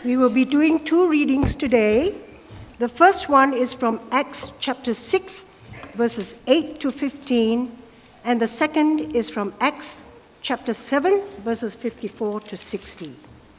We will be doing two readings today. The first one is from Acts chapter 6, verses 8 to 15, and the second is from Acts chapter 7, verses 54 to 60.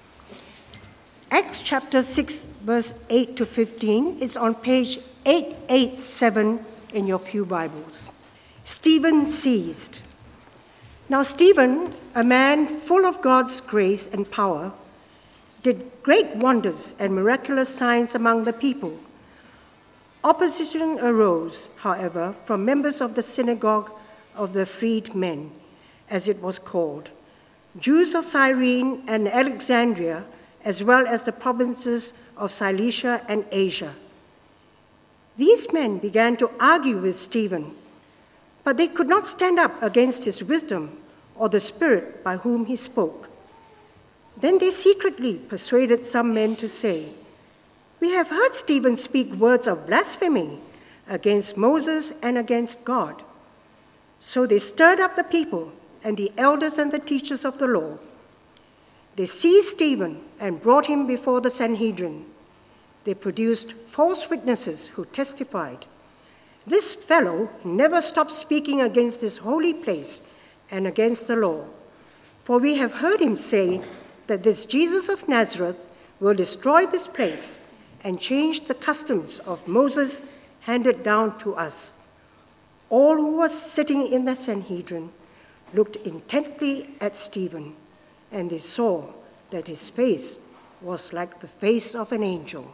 Acts chapter 6, verse 8 to 15 is on page 887 in your pew Bibles. Stephen seized. Now Stephen, a man full of God's grace and power, did great wonders and miraculous signs among the people. Opposition arose, however, from members of the synagogue of the freedmen, as it was called, Jews of Cyrene and Alexandria, as well as the provinces of Cilicia and Asia. These men began to argue with Stephen, but they could not stand up against his wisdom or the Spirit by whom he spoke. Then they secretly persuaded some men to say, "We have heard Stephen speak words of blasphemy against Moses and against God." So they stirred up the people and the elders and the teachers of the law. They seized Stephen and brought him before the Sanhedrin. They produced false witnesses who testified, "This fellow never stopped speaking against this holy place and against the law. For we have heard him say that this Jesus of Nazareth will destroy this place and change the customs of Moses handed down to us." All who were sitting in the Sanhedrin looked intently at Stephen, and they saw that his face was like the face of an angel.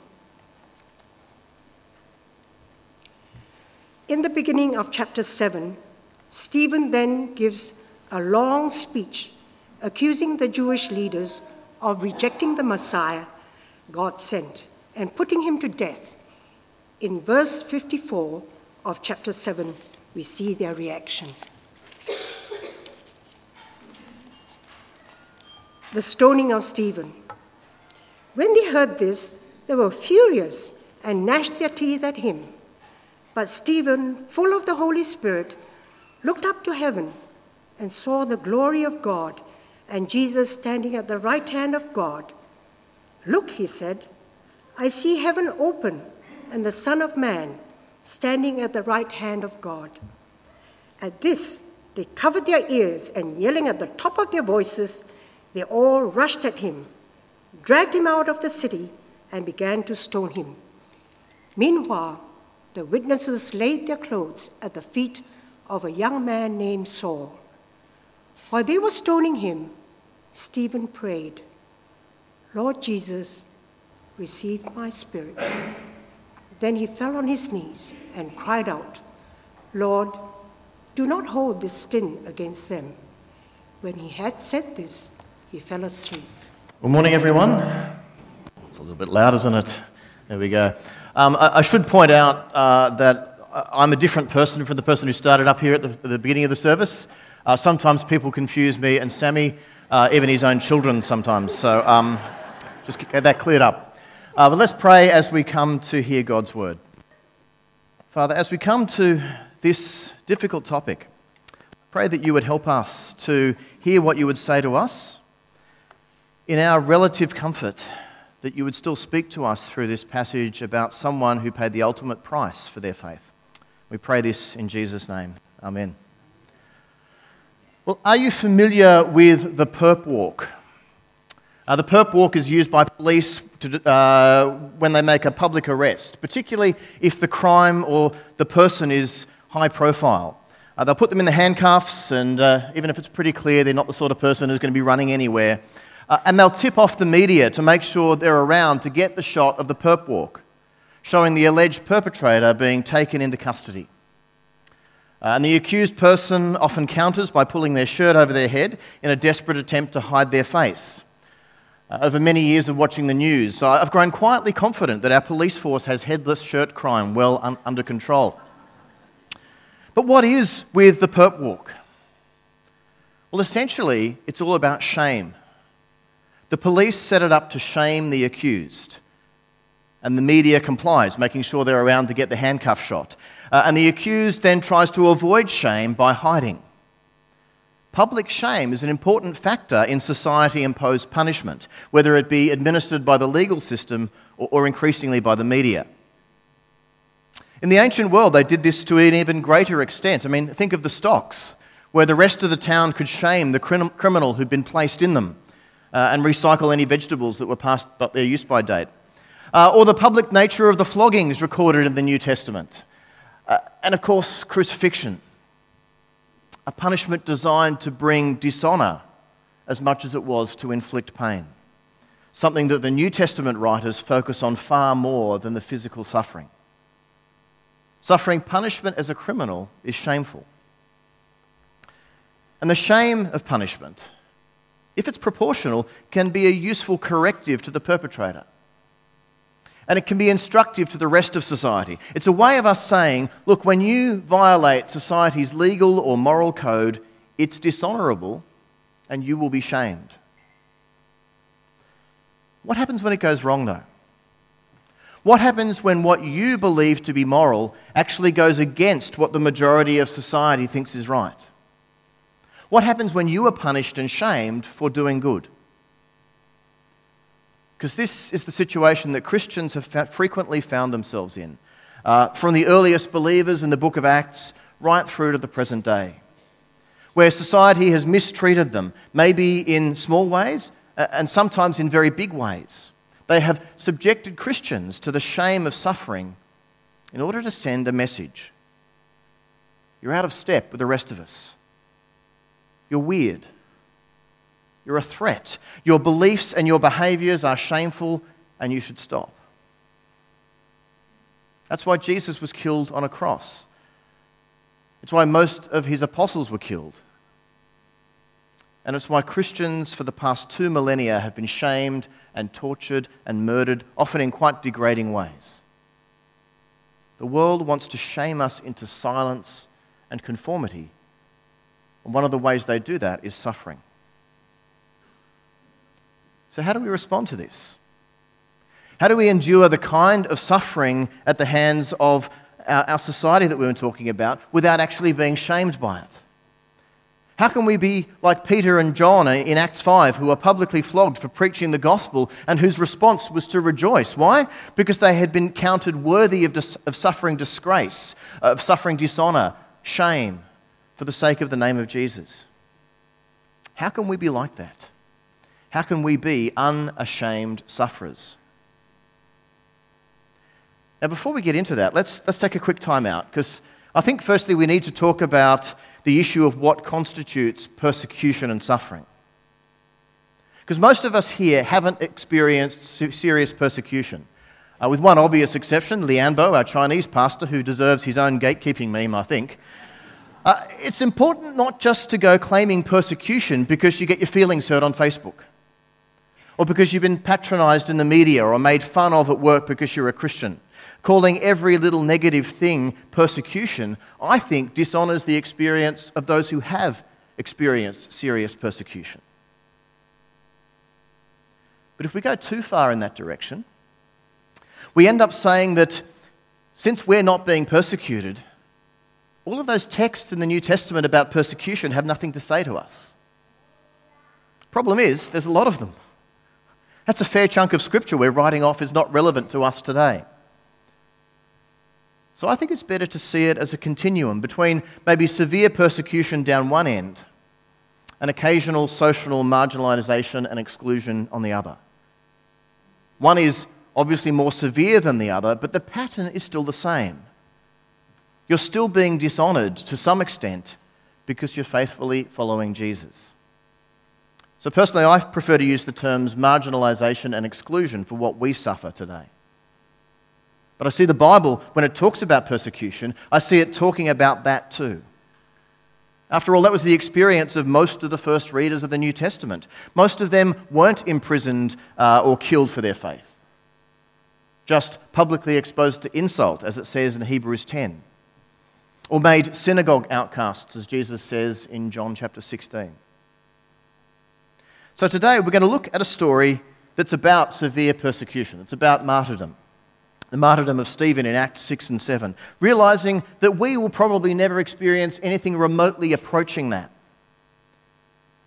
In the beginning of chapter 7, Stephen then gives a long speech accusing the Jewish leaders of rejecting the Messiah God sent and putting him to death. In verse 54 of chapter 7, we see their reaction. The stoning of Stephen. When they heard this, they were furious and gnashed their teeth at him. But Stephen, full of the Holy Spirit, looked up to heaven and saw the glory of God and Jesus standing at the right hand of God. "Look," he said, "I see heaven open and the Son of Man standing at the right hand of God." At this, they covered their ears, and yelling at the top of their voices, they all rushed at him, dragged him out of the city, and began to stone him. Meanwhile, the witnesses laid their clothes at the feet of a young man named Saul. While they were stoning him, Stephen prayed, "Lord Jesus, receive my spirit." Then he fell on his knees and cried out, "Lord, do not hold this sin against them." When he had said this, he fell asleep. Good morning, everyone. It's a little bit loud, isn't it? There we go. I should point out that I'm a different person from the person who started up here at the beginning of the service. Sometimes people confuse me and Sammy, even his own children sometimes. So just get that cleared up. But let's pray as we come to hear God's word. Father, as we come to this difficult topic, pray that you would help us to hear what you would say to us in our relative comfort, that you would still speak to us through this passage about someone who paid the ultimate price for their faith. We pray this in Jesus' name. Amen. Well, are you familiar with the perp walk? The perp walk is used by police when they make a public arrest, particularly if the crime or the person is high profile. They'll put them in the handcuffs, and even if it's pretty clear they're not the sort of person who's going to be running anywhere, and they'll tip off the media to make sure they're around to get the shot of the perp walk, showing the alleged perpetrator being taken into custody. And the accused person often counters by pulling their shirt over their head in a desperate attempt to hide their face. Over many years of watching the news, I've grown quietly confident that our police force has headless shirt crime well under control. But what is with the perp walk? Well, essentially, it's all about shame. The police set it up to shame the accused, and the media complies, making sure they're around to get the handcuff shot. And the accused then tries to avoid shame by hiding. public shame is an important factor in society-imposed punishment, whether it be administered by the legal system or increasingly by the media. In the ancient world, they did this to an even greater extent. I mean, think of the stocks, where the rest of the town could shame the criminal who'd been placed in them and recycle any vegetables that were past their use-by date. Or the public nature of the floggings recorded in the New Testament. And of course, crucifixion, a punishment designed to bring dishonour as much as it was to inflict pain, something that the New Testament writers focus on far more than the physical suffering. Suffering punishment as a criminal is shameful. And the shame of punishment, if it's proportional, can be a useful corrective to the perpetrator. And it can be instructive to the rest of society. It's a way of us saying, look, when you violate society's legal or moral code, it's dishonourable and you will be shamed. What happens when it goes wrong, though? What happens when what you believe to be moral actually goes against what the majority of society thinks is right? What happens when you are punished and shamed for doing good? Because this is the situation that Christians have frequently found themselves in, from the earliest believers in the book of Acts right through to the present day, where society has mistreated them, maybe in small ways and sometimes in very big ways. They have subjected Christians to the shame of suffering in order to send a message. You're out of step with the rest of us. You're weird. You're a threat. Your beliefs and your behaviours are shameful and you should stop. That's why Jesus was killed on a cross. It's why most of his apostles were killed. And it's why Christians for the past 2 millennia have been shamed and tortured and murdered, often in quite degrading ways. The world wants to shame us into silence and conformity. And one of the ways they do that is suffering. So how do we respond to this? How do we endure the kind of suffering at the hands of our society that we were talking about without actually being shamed by it? How can we be like Peter and John in Acts 5, who are publicly flogged for preaching the gospel and whose response was to rejoice? Why? Because they had been counted worthy of suffering disgrace, of suffering dishonour, shame, for the sake of the name of Jesus. How can we be like that? How can we be unashamed sufferers? Now, before we get into that, let's take a quick time out, because I think firstly we need to talk about the issue of what constitutes persecution and suffering. Because most of us here haven't experienced serious persecution, with one obvious exception, Lianbo, our Chinese pastor, who deserves his own gatekeeping meme, I think. It's important not just to go claiming persecution because you get your feelings hurt on Facebook, or because you've been patronised in the media or made fun of at work because you're a Christian. Calling every little negative thing persecution, I think, dishonours the experience of those who have experienced serious persecution. But if we go too far in that direction, we end up saying that since we're not being persecuted, all of those texts in the New Testament about persecution have nothing to say to us. Problem is, there's a lot of them. That's a fair chunk of scripture we're writing off as not relevant to us today. So I think it's better to see it as a continuum between maybe severe persecution down one end and occasional social marginalisation and exclusion on the other. One is obviously more severe than the other, but the pattern is still the same. You're still being dishonoured to some extent because you're faithfully following Jesus. So personally, I prefer to use the terms marginalisation and exclusion for what we suffer today. But I see the Bible, when it talks about persecution, I see it talking about that too. After all, that was the experience of most of the first readers of the New Testament. Most of them weren't imprisoned or killed for their faith, just publicly exposed to insult, as it says in Hebrews 10, or made synagogue outcasts, as Jesus says in John chapter 16. So today we're going to look at a story that's about severe persecution. It's about martyrdom. The martyrdom of Stephen in Acts 6 and 7, realising that we will probably never experience anything remotely approaching that.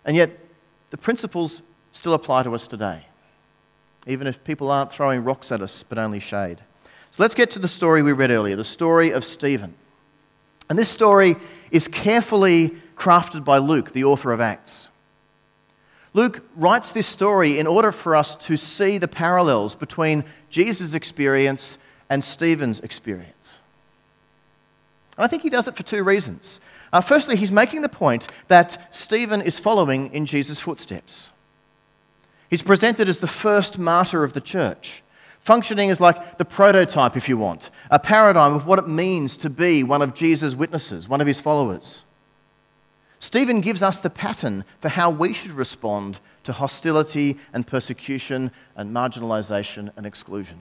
And yet, the principles still apply to us today, even if people aren't throwing rocks at us, but only shade. So let's get to the story we read earlier, the story of Stephen. And this story is carefully crafted by Luke, the author of Acts. Luke writes this story in order for us to see the parallels between Jesus' experience and Stephen's experience. And I think he does it for two reasons. Firstly, he's making the point that Stephen is following in Jesus' footsteps. He's presented as the first martyr of the church, functioning as like the prototype, if you want, a paradigm of what it means to be one of Jesus' witnesses, one of his followers. Stephen gives us the pattern for how we should respond to hostility and persecution and marginalisation and exclusion.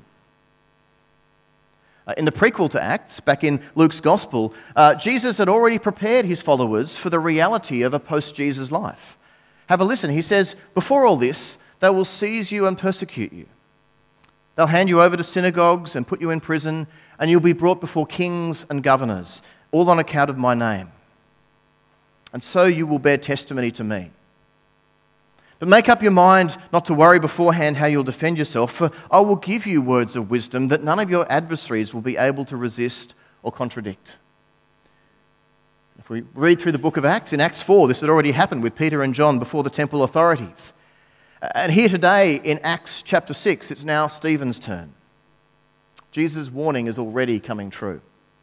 In the prequel to Acts, back in Luke's Gospel, Jesus had already prepared his followers for the reality of a post-Jesus life. Have a listen. He says, before all this, they will seize you and persecute you. They'll hand you over to synagogues and put you in prison, and you'll be brought before kings and governors, all on account of my name. And so you will bear testimony to me. But make up your mind not to worry beforehand how you'll defend yourself, for I will give you words of wisdom that none of your adversaries will be able to resist or contradict. If we read through the book of Acts, in Acts 4, this had already happened with Peter and John before the temple authorities. And here today in Acts chapter 6, it's now Stephen's turn. Jesus' warning is already coming true.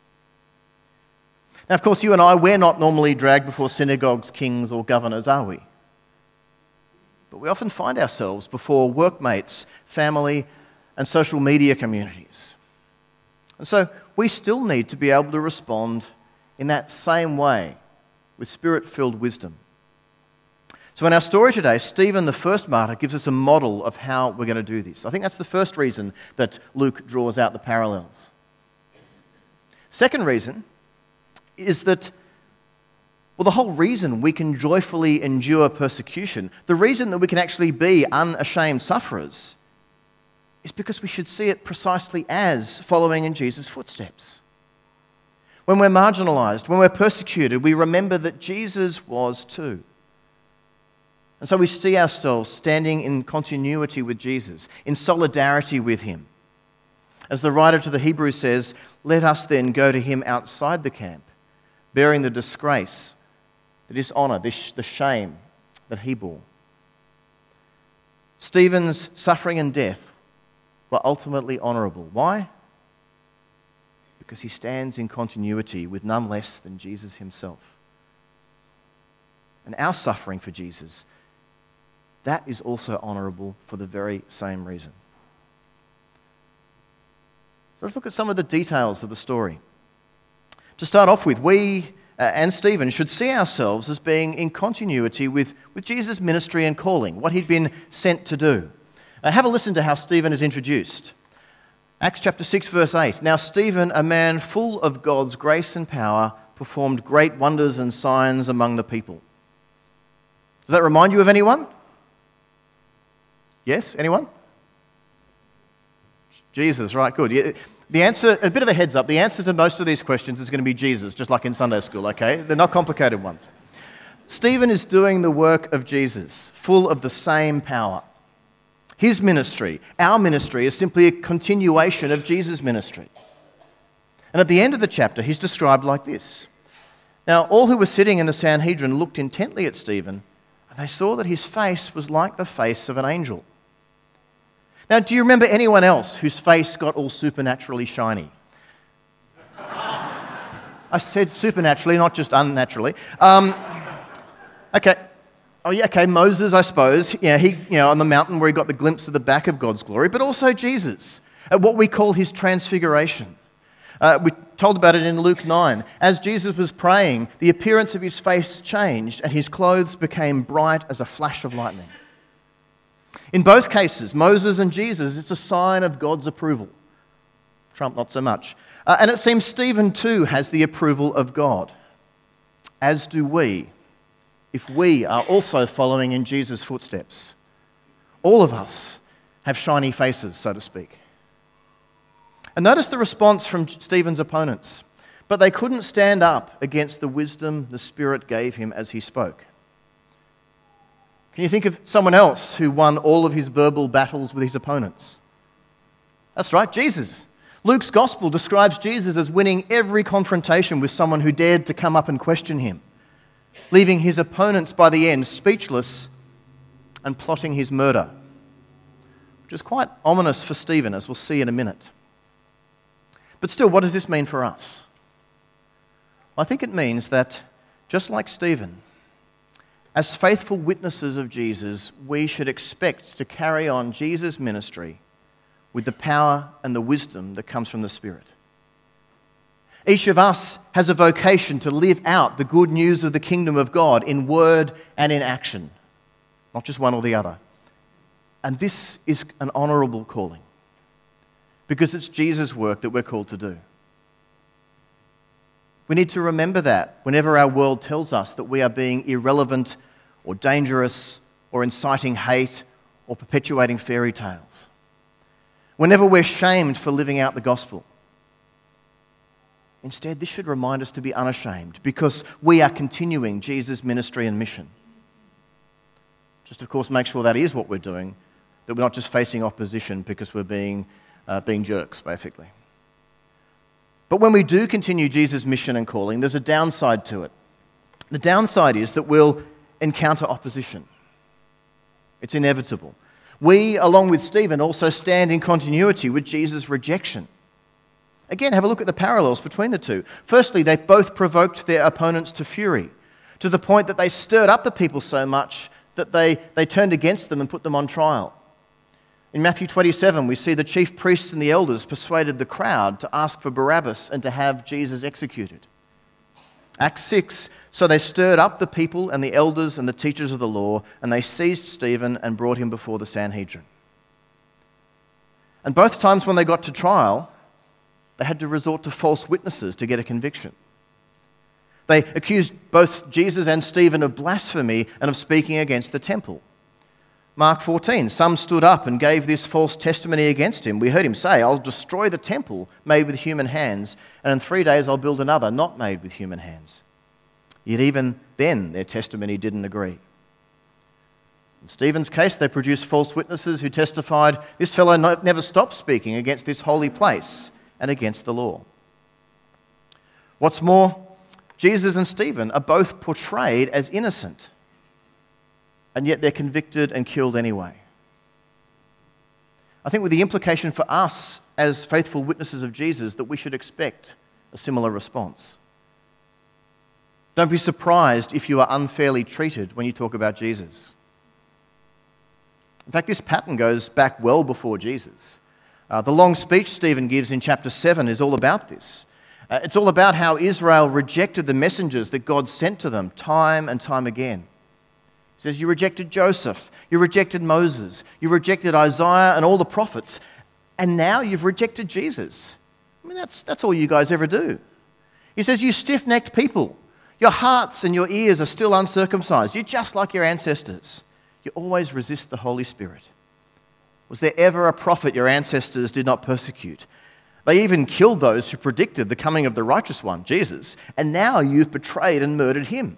Now, of course, you and I, we're not normally dragged before synagogues, kings, or governors, are we? But we often find ourselves before workmates, family, and social media communities. And so we still need to be able to respond in that same way with spirit-filled wisdom. So in our story today, Stephen, the first martyr, gives us a model of how we're going to do this. I think that's the first reason that Luke draws out the parallels. Second reason is that, well, the whole reason we can joyfully endure persecution, the reason that we can actually be unashamed sufferers, is because we should see it precisely as following in Jesus' footsteps. When we're marginalised, when we're persecuted, we remember that Jesus was too. And so we see ourselves standing in continuity with Jesus, in solidarity with him. As the writer to the Hebrews says, let us then go to him outside the camp, bearing the disgrace, the dishonour, the shame that he bore. Stephen's suffering and death were ultimately honourable. Why? Because he stands in continuity with none less than Jesus himself. And our suffering for Jesus, that is also honourable for the very same reason. So let's look at some of the details of the story. To start off with, we and Stephen should see ourselves as being in continuity with Jesus' ministry and calling, what he'd been sent to do. Have a listen to how Stephen is introduced. Acts chapter 6, verse 8. Now Stephen, a man full of God's grace and power, performed great wonders and signs among the people. Does that remind you of anyone? Yes? Anyone? Jesus, right, good. The answer, a bit of a heads up, the answer to most of these questions is going to be Jesus, just like in Sunday school, okay? They're not complicated ones. Stephen is doing the work of Jesus, full of the same power. His ministry, our ministry, is simply a continuation of Jesus' ministry. And at the end of the chapter, he's described like this. Now, all who were sitting in the Sanhedrin looked intently at Stephen, and they saw that his face was like the face of an angel. Now, do you remember anyone else whose face got all supernaturally shiny? I said supernaturally, not just unnaturally. Okay. Oh, yeah, okay, Moses, I suppose. Yeah, he, on the mountain where he got the glimpse of the back of God's glory, but also Jesus, at what we call his transfiguration. We told about it in Luke 9. As Jesus was praying, the appearance of his face changed and his clothes became bright as a flash of lightning. In both cases, Moses and Jesus, it's a sign of God's approval. Trump, not so much. And it seems Stephen too has the approval of God, as do we, if we are also following in Jesus' footsteps. All of us have shiny faces, so to speak. And notice the response from Stephen's opponents. But they couldn't stand up against the wisdom the Spirit gave him as he spoke. Can you think of someone else who won all of his verbal battles with his opponents? That's right, Jesus. Luke's gospel describes Jesus as winning every confrontation with someone who dared to come up and question him, leaving his opponents by the end speechless and plotting his murder, which is quite ominous for Stephen, as we'll see in a minute. But still, what does this mean for us? I think it means that, just like Stephen, as faithful witnesses of Jesus, we should expect to carry on Jesus' ministry with the power and the wisdom that comes from the Spirit. Each of us has a vocation to live out the good news of the kingdom of God in word and in action, not just one or the other. And this is an honourable calling, because it's Jesus' work that we're called to do. We need to remember that whenever our world tells us that we are being irrelevant or dangerous or inciting hate or perpetuating fairy tales. Whenever we're shamed for living out the gospel. Instead, this should remind us to be unashamed, because we are continuing Jesus' ministry and mission. Just, of course, make sure that is what we're doing, that we're not just facing opposition because we're being jerks, basically. But when we do continue Jesus' mission and calling, there's a downside to it. The downside is that we'll encounter opposition. It's inevitable. We, along with Stephen, also stand in continuity with Jesus' rejection. Again, have a look at the parallels between the two. Firstly, they both provoked their opponents to fury, to the point that they stirred up the people so much that they turned against them and put them on trial. In Matthew 27, we see the chief priests and the elders persuaded the crowd to ask for Barabbas and to have Jesus executed. Acts 6, so they stirred up the people and the elders and the teachers of the law, and they seized Stephen and brought him before the Sanhedrin. And both times when they got to trial, they had to resort to false witnesses to get a conviction. They accused both Jesus and Stephen of blasphemy and of speaking against the temple. Mark 14, some stood up and gave this false testimony against him. We heard him say, I'll destroy the temple made with human hands, and in 3 days I'll build another not made with human hands. Yet even then their testimony didn't agree. In Stephen's case, they produced false witnesses who testified, this fellow never stopped speaking against this holy place and against the law. What's more, Jesus and Stephen are both portrayed as innocent, and yet they're convicted and killed anyway. I think with the implication for us as faithful witnesses of Jesus that we should expect a similar response. Don't be surprised if you are unfairly treated when you talk about Jesus. In fact, this pattern goes back well before Jesus. The long speech Stephen gives in chapter 7 is all about this. It's all about how Israel rejected the messengers that God sent to them time and time again. He says, you rejected Joseph, you rejected Moses, you rejected Isaiah and all the prophets, and now you've rejected Jesus. I mean, that's all you guys ever do. He says, you stiff-necked people, your hearts and your ears are still uncircumcised. You're just like your ancestors. You always resist the Holy Spirit. Was there ever a prophet your ancestors did not persecute? They even killed those who predicted the coming of the righteous one, Jesus, and now you've betrayed and murdered him.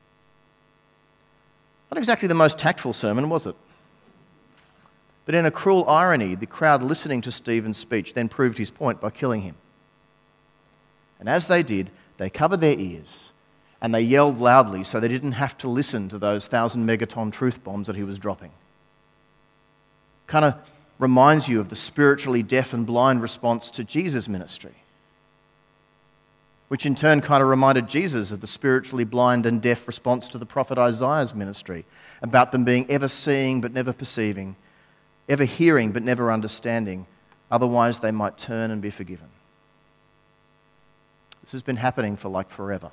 Not exactly the most tactful sermon, was it? But in a cruel irony, the crowd listening to Stephen's speech then proved his point by killing him. And as they did, they covered their ears and they yelled loudly so they didn't have to listen to those 1,000-megaton truth bombs that he was dropping. Kind of reminds you of the spiritually deaf and blind response to Jesus' ministry, which in turn kind of reminded Jesus of the spiritually blind and deaf response to the prophet Isaiah's ministry, about them being ever seeing but never perceiving, ever hearing but never understanding, otherwise they might turn and be forgiven. This has been happening for like forever.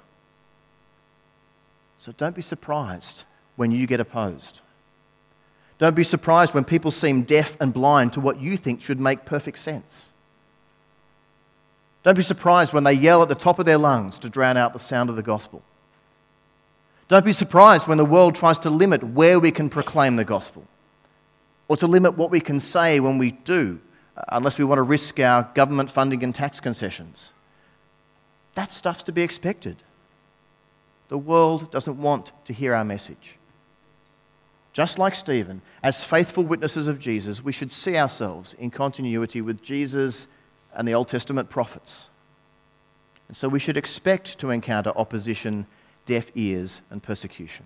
So don't be surprised when you get opposed. Don't be surprised when people seem deaf and blind to what you think should make perfect sense. Don't be surprised when they yell at the top of their lungs to drown out the sound of the gospel. Don't be surprised when the world tries to limit where we can proclaim the gospel, or to limit what we can say when we do, unless we want to risk our government funding and tax concessions. That stuff's to be expected. The world doesn't want to hear our message. just like Stephen, as faithful witnesses of Jesus, we should see ourselves in continuity with Jesus and the Old Testament prophets. And so we should expect to encounter opposition, deaf ears, and persecution.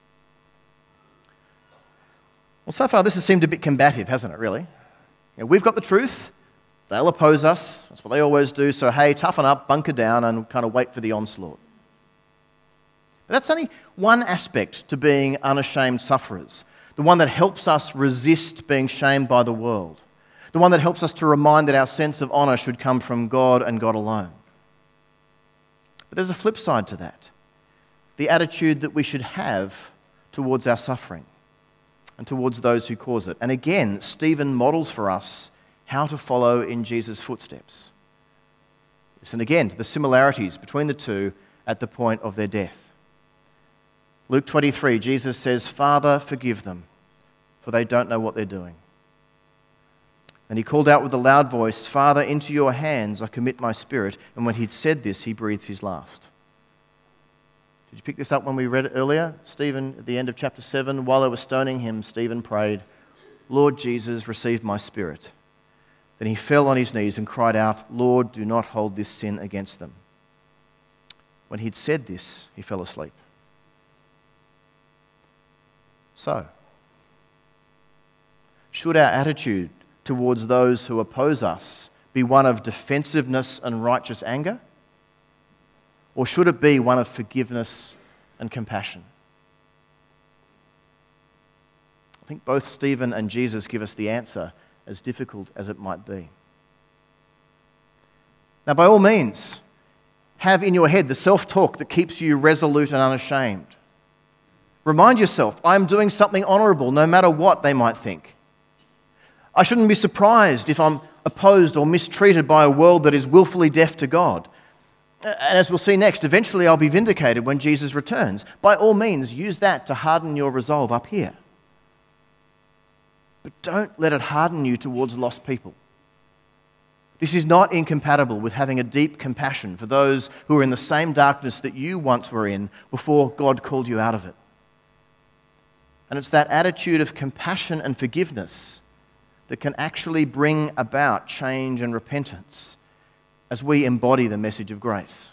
Well, so far this has seemed a bit combative, hasn't it, really? We've got the truth, they'll oppose us, that's what they always do, so hey, toughen up, bunker down, and kind of wait for the onslaught. But that's only one aspect to being unashamed sufferers, the one that helps us resist being shamed by the world, the one that helps us to remind that our sense of honour should come from God and God alone. But there's a flip side to that, the attitude that we should have towards our suffering and towards those who cause it. And again, Stephen models for us how to follow in Jesus' footsteps. Listen again to the similarities between the two at the point of their death. Luke 23, Jesus says, "Father, forgive them, for they don't know what they're doing." And he called out with a loud voice, "Father, into your hands I commit my spirit." And when he'd said this, he breathed his last. Did you pick this up when we read it earlier? Stephen, at the end of chapter 7, while they were stoning him, Stephen prayed, "Lord Jesus, receive my spirit." Then he fell on his knees and cried out, "Lord, do not hold this sin against them." When he'd said this, he fell asleep. So, should our attitude towards those who oppose us be one of defensiveness and righteous anger? Or should it be one of forgiveness and compassion? I think both Stephen and Jesus give us the answer, as difficult as it might be. Now, by all means, have in your head the self-talk that keeps you resolute and unashamed. Remind yourself, I am doing something honourable no matter what they might think. I shouldn't be surprised if I'm opposed or mistreated by a world that is willfully deaf to God. And as we'll see next, eventually I'll be vindicated when Jesus returns. By all means, use that to harden your resolve up here. But don't let it harden you towards lost people. This is not incompatible with having a deep compassion for those who are in the same darkness that you once were in before God called you out of it. And it's that attitude of compassion and forgiveness that can actually bring about change and repentance as we embody the message of grace.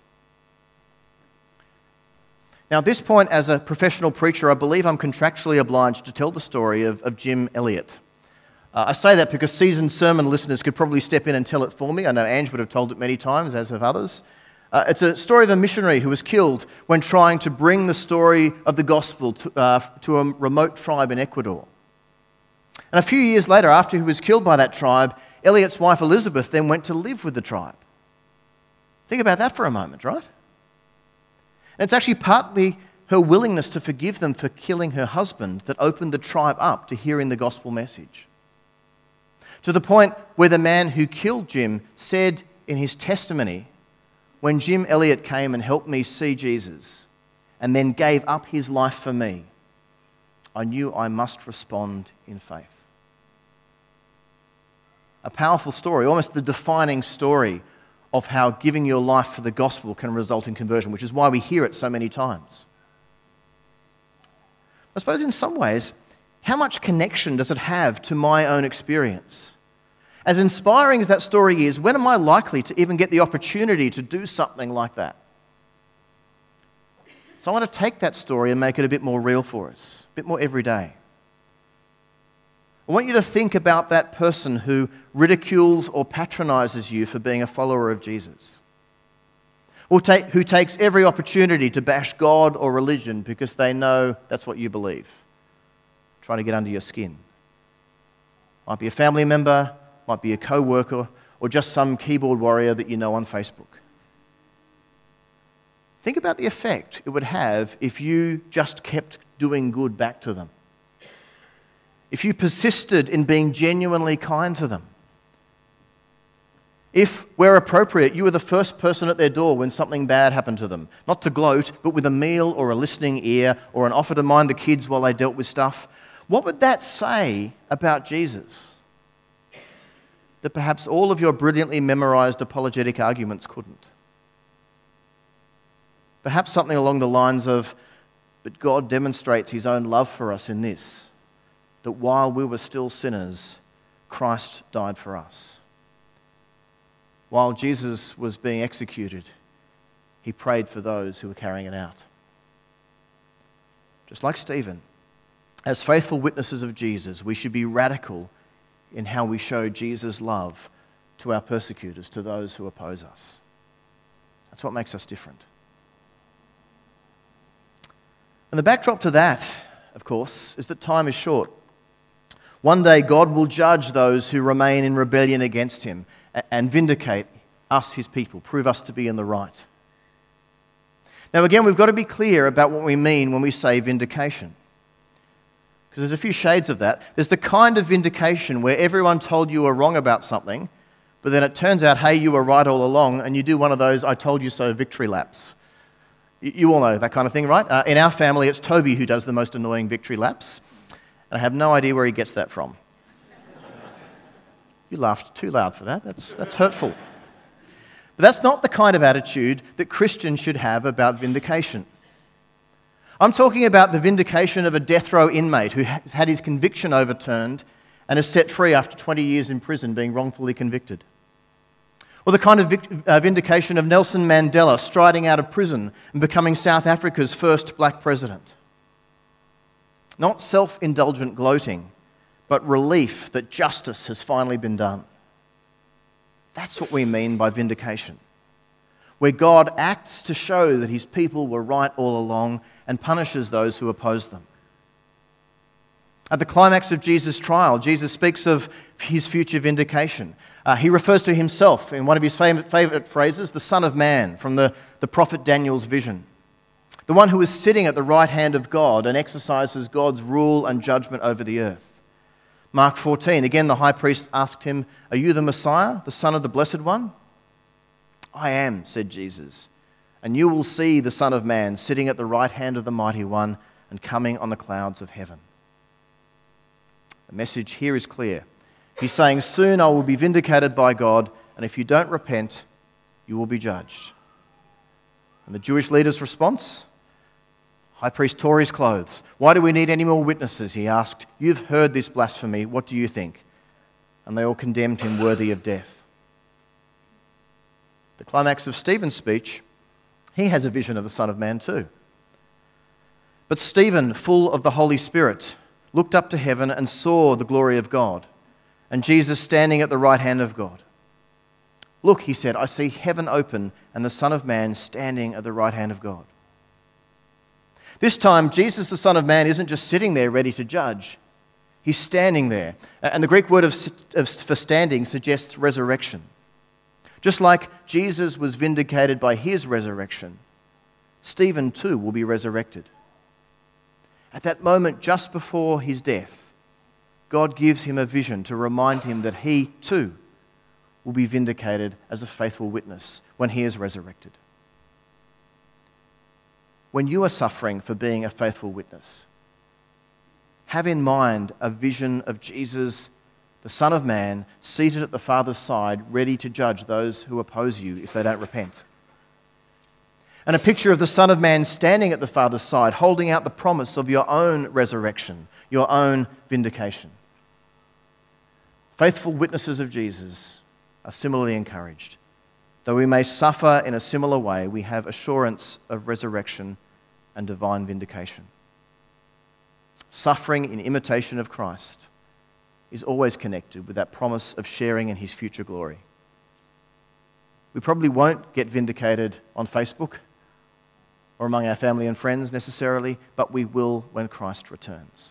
Now, at this point, as a professional preacher, I believe I'm contractually obliged to tell the story of Jim Elliot. I say that because seasoned sermon listeners could probably step in and tell it for me. I know Ange would have told it many times, as have others. It's a story of a missionary who was killed when trying to bring the story of the gospel to a remote tribe in Ecuador. And a few years later, after he was killed by that tribe, Elliot's wife Elizabeth then went to live with the tribe. Think about that for a moment, right? And it's actually partly her willingness to forgive them for killing her husband that opened the tribe up to hearing the gospel message. To the point where the man who killed Jim said in his testimony, "When Jim Elliot came and helped me see Jesus and then gave up his life for me, I knew I must respond in faith." A powerful story, almost the defining story of how giving your life for the gospel can result in conversion, which is why we hear it so many times. I suppose in some ways, how much connection does it have to my own experience? As inspiring as that story is, when am I likely to even get the opportunity to do something like that? So I want to take that story and make it a bit more real for us, a bit more everyday. I want you to think about that person who ridicules or patronizes you for being a follower of Jesus, or who takes every opportunity to bash God or religion because they know that's what you believe, trying to get under your skin. Might be a family member, might be a co-worker, or just some keyboard warrior that you know on Facebook. Think about the effect it would have if you just kept doing good back to them. If you persisted in being genuinely kind to them. If, where appropriate, you were the first person at their door when something bad happened to them. Not to gloat, but with a meal or a listening ear or an offer to mind the kids while they dealt with stuff. What would that say about Jesus? That perhaps all of your brilliantly memorized apologetic arguments couldn't. Perhaps something along the lines of, but God demonstrates his own love for us in this, that while we were still sinners, Christ died for us. While Jesus was being executed, he prayed for those who were carrying it out. Just like Stephen, as faithful witnesses of Jesus, we should be radical in how we show Jesus' love to our persecutors, to those who oppose us. That's what makes us different. And the backdrop to that, of course, is that time is short. One day God will judge those who remain in rebellion against him and vindicate us, his people, prove us to be in the right. Now again, we've got to be clear about what we mean when we say vindication. Because there's a few shades of that. There's the kind of vindication where everyone told you were wrong about something, but then it turns out, hey, you were right all along, and you do one of those I told you so victory laps. You all know that kind of thing, right? In our family, it's Toby who does the most annoying victory laps. And I have no idea where he gets that from. You laughed too loud for that. That's hurtful. But that's not the kind of attitude that Christians should have about vindication. I'm talking about the vindication of a death row inmate who has had his conviction overturned and is set free after 20 years in prison being wrongfully convicted. Or the kind of vindication of Nelson Mandela striding out of prison and becoming South Africa's first black president. Not self-indulgent gloating, but relief that justice has finally been done. That's what we mean by vindication, where God acts to show that his people were right all along and punishes those who oppose them. At the climax of Jesus' trial, Jesus speaks of his future vindication. He refers to himself in one of his favourite phrases, the Son of Man, from the prophet Daniel's vision. The one who is sitting at the right hand of God and exercises God's rule and judgment over the earth. Mark 14, again the high priest asked him, "Are you the Messiah, the Son of the Blessed One?" "I am," said Jesus, "and you will see the Son of Man sitting at the right hand of the Mighty One and coming on the clouds of heaven." The message here is clear. He's saying, soon I will be vindicated by God, and if you don't repent, you will be judged. And the Jewish leader's response? High priest tore his clothes. "Why do we need any more witnesses?" he asked. "You've heard this blasphemy. What do you think?" And they all condemned him worthy of death. The climax of Stephen's speech, he has a vision of the Son of Man too. But Stephen, full of the Holy Spirit, looked up to heaven and saw the glory of God, and Jesus standing at the right hand of God. "Look," he said, "I see heaven open and the Son of Man standing at the right hand of God." This time, Jesus, the Son of Man, isn't just sitting there ready to judge. He's standing there. And the Greek word for standing suggests resurrection. Just like Jesus was vindicated by his resurrection, Stephen too will be resurrected. At that moment, just before his death, God gives him a vision to remind him that he too will be vindicated as a faithful witness when he is resurrected. When you are suffering for being a faithful witness, have in mind a vision of Jesus, the Son of Man, seated at the Father's side, ready to judge those who oppose you if they don't repent. And a picture of the Son of Man standing at the Father's side, holding out the promise of your own resurrection, your own vindication. Faithful witnesses of Jesus are similarly encouraged. Though we may suffer in a similar way, we have assurance of resurrection and divine vindication. Suffering in imitation of Christ is always connected with that promise of sharing in his future glory. We probably won't get vindicated on Facebook or among our family and friends necessarily, but we will when Christ returns.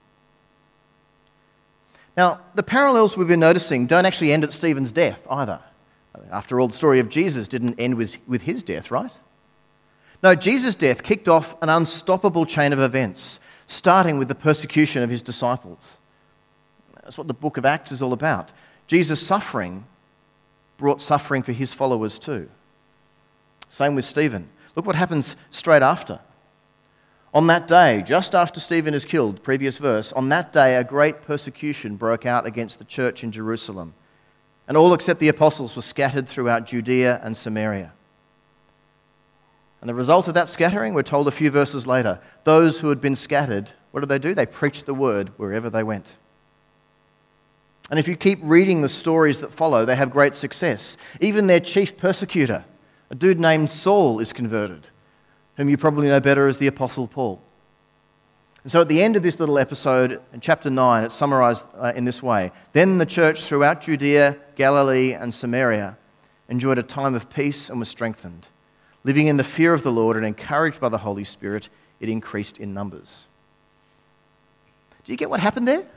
Now, the parallels we've been noticing don't actually end at Stephen's death either. After all, the story of Jesus didn't end with his death, right? No, Jesus' death kicked off an unstoppable chain of events, starting with the persecution of his disciples. That's what the book of Acts is all about. Jesus' suffering brought suffering for his followers too. Same with Stephen. Look what happens straight after. On that day, just after Stephen is killed, previous verse, on that day a great persecution broke out against the church in Jerusalem, and all except the apostles were scattered throughout Judea and Samaria. And the result of that scattering, we're told a few verses later, those who had been scattered what did they do? They preached the word wherever they went. And if you keep reading the stories that follow, they have great success. Even their chief persecutor, a dude named Saul, is converted, whom you probably know better as the Apostle Paul. And so at the end of this little episode, in chapter 9, it's summarized in this way. Then the church throughout Judea, Galilee, and Samaria enjoyed a time of peace and was strengthened. Living in the fear of the Lord and encouraged by the Holy Spirit, it increased in numbers. Do you get what happened there?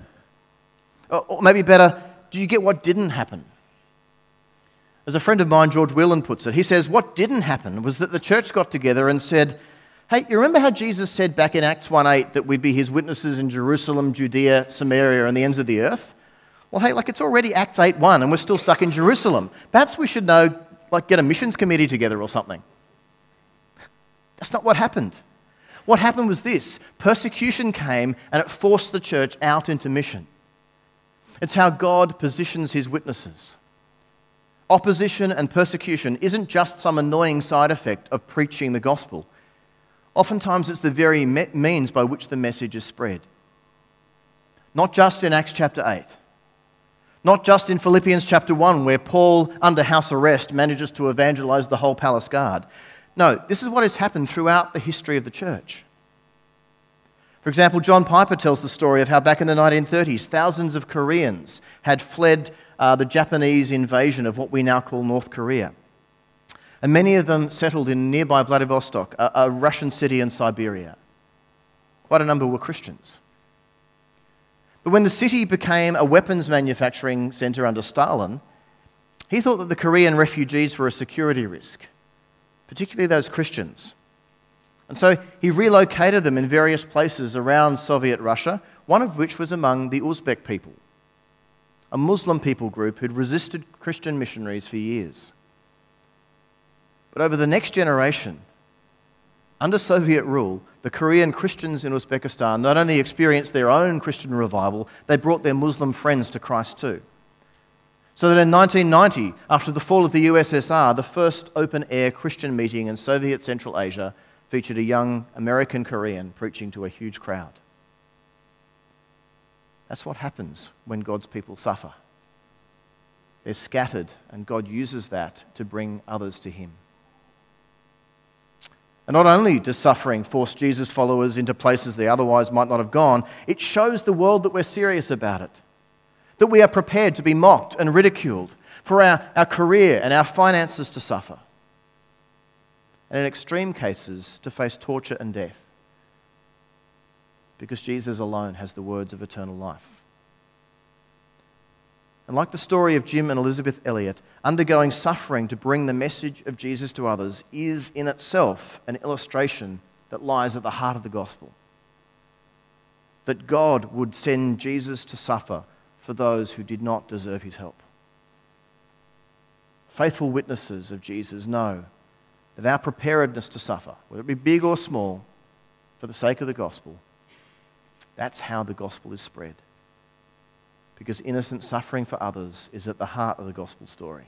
Or maybe better, do you get what didn't happen? As a friend of mine, George Whelan, puts it, he says, what didn't happen was that the church got together and said, hey, you remember how Jesus said back in Acts 1:8 that we'd be his witnesses in Jerusalem, Judea, Samaria, and the ends of the earth? Well, hey, it's already Acts 8:1 and we're still stuck in Jerusalem. Perhaps we should get a missions committee together or something. That's not what happened. What happened was this. Persecution came and it forced the church out into mission. It's how God positions his witnesses. Opposition and persecution isn't just some annoying side effect of preaching the gospel. Oftentimes it's the very means by which the message is spread. Not just in Acts chapter 8. Not just in Philippians chapter 1, where Paul, under house arrest, manages to evangelize the whole palace guard. No, this is what has happened throughout the history of the church. For example, John Piper tells the story of how back in the 1930s, thousands of Koreans had fled the Japanese invasion of what we now call North Korea. And many of them settled in nearby Vladivostok, a Russian city in Siberia. Quite a number were Christians. But when the city became a weapons manufacturing centre under Stalin, he thought that the Korean refugees were a security risk, particularly those Christians. And so he relocated them in various places around Soviet Russia, one of which was among the Uzbek people, a Muslim people group who'd resisted Christian missionaries for years. But over the next generation, under Soviet rule, the Korean Christians in Uzbekistan not only experienced their own Christian revival, they brought their Muslim friends to Christ too. So that in 1990, after the fall of the USSR, the first open-air Christian meeting in Soviet Central Asia featured a young American Korean preaching to a huge crowd. That's what happens when God's people suffer. They're scattered, and God uses that to bring others to him. And not only does suffering force Jesus' followers into places they otherwise might not have gone, it shows the world that we're serious about it, that we are prepared to be mocked and ridiculed, for our career and our finances to suffer, and in extreme cases to face torture and death, because Jesus alone has the words of eternal life. And like the story of Jim and Elizabeth Elliot, undergoing suffering to bring the message of Jesus to others is in itself an illustration that lies at the heart of the gospel. That God would send Jesus to suffer for those who did not deserve his help. Faithful witnesses of Jesus know that our preparedness to suffer, whether it be big or small, for the sake of the gospel, that's how the gospel is spread. Because innocent suffering for others is at the heart of the gospel story.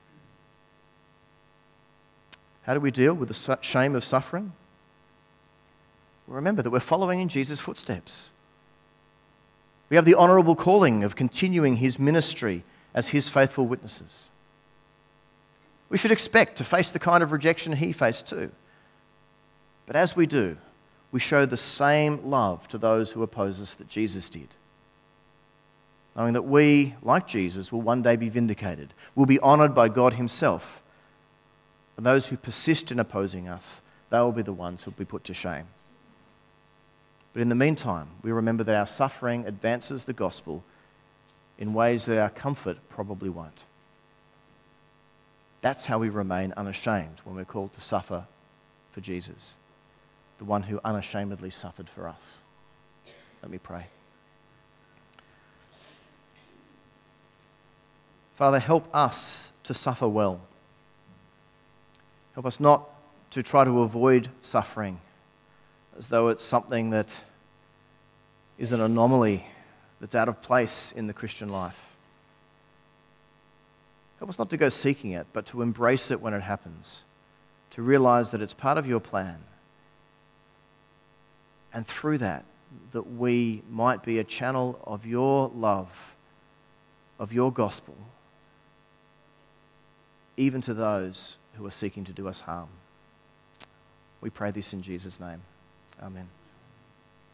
How do we deal with the shame of suffering? Well, remember that we're following in Jesus' footsteps. We have the honourable calling of continuing his ministry as his faithful witnesses. We should expect to face the kind of rejection he faced too. But as we do, we show the same love to those who oppose us that Jesus did. Knowing that we, like Jesus, will one day be vindicated, will be honoured by God himself. And those who persist in opposing us, they will be the ones who will be put to shame. But in the meantime, we remember that our suffering advances the gospel in ways that our comfort probably won't. That's how we remain unashamed when we're called to suffer for Jesus, the one who unashamedly suffered for us. Let me pray. Father, help us to suffer well. Help us not to try to avoid suffering as though it's something that is an anomaly that's out of place in the Christian life. Help us not to go seeking it, but to embrace it when it happens, to realize that it's part of your plan. And through that, that we might be a channel of your love, of your gospel, even to those who are seeking to do us harm. We pray this in Jesus' name. Amen.